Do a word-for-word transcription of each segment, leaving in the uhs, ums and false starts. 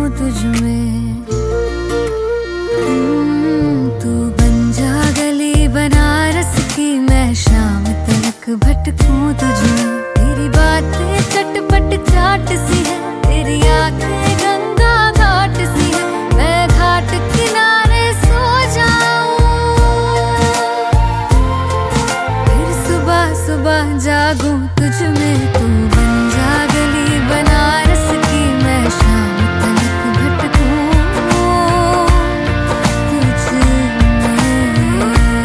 तुझ में। तू बन जा गली बनारस की, मैं शाम तक भटकूं तुझ में। तेरी बातें चटपट चाट सी है, तेरी आंखें गंगा घाट सी है। मैं घाट किनारे सो जाऊं, फिर सुबह सुबह जागूं तुझ में। तू बन जा गली बनारस की, मैं शाम तक भटकूं तुझ में।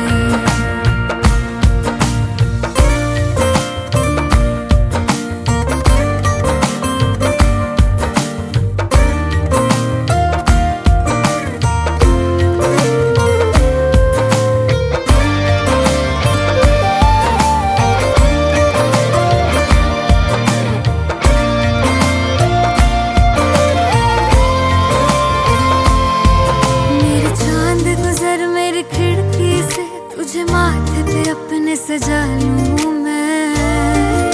तुझे माथे पे अपने सजा लूं मैं,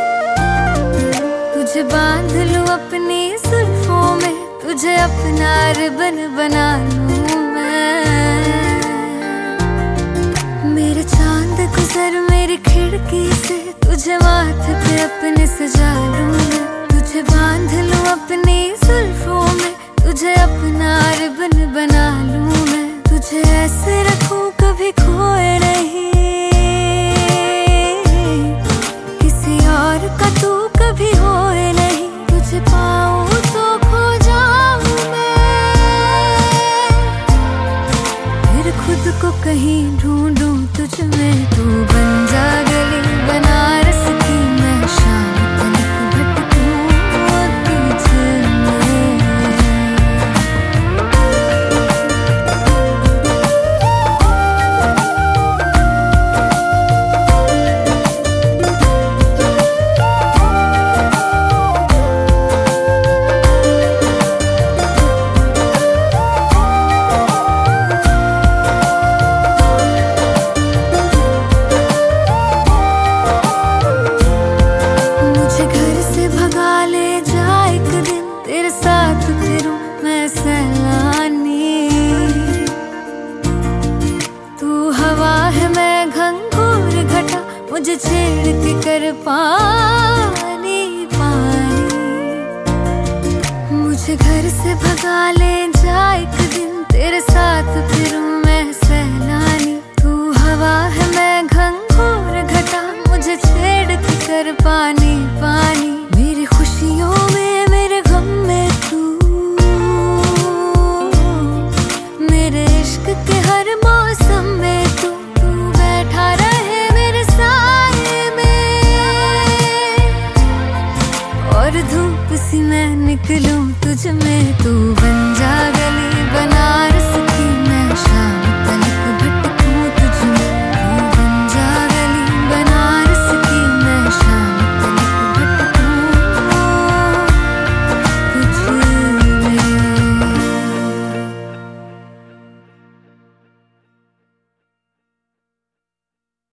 तुझे बांध लूं अपनी जुल्फों में, तुझे अपना रिबन बना लूं मैं। मेरे चांद गुजर मेरी खिड़की से, तुझे माथे पे अपने सजा लूं मैं, तुझे बांध लूं अपनी जुल्फों में, तुझे अपना रिबन बना लूं मैं। तुझे ऐसे रखूं कभी खोए नहीं, किसी और का तू कभी होए नहीं। तुझे पाऊं तो खो जाऊं मैं, फिर खुद को कहीं ढूंढूं तुझ में। तू बन जा गली बनारस की, मैं शाम तक भटकूं तुझ में। तेरे साथ फिरूं मैं सैलानी, तू हवा है मैं घंघोर घटा, मुझे छेड़ के कर पानी पानी। मुझे घर से भगा ले जा एक दिन, तेरे साथ फिरूं मैं सैलानी। तू हवा है मैं घंघोर घटा, मुझे छेड़ के कर पानी पानी। मेरी खुशियों में मेरे गम में तू, मेरे इश्क के हर मौसम में तू, तू बैठा रहे मेरे साए में, और धूप सी मैं निकलूं तुझ में। तू बन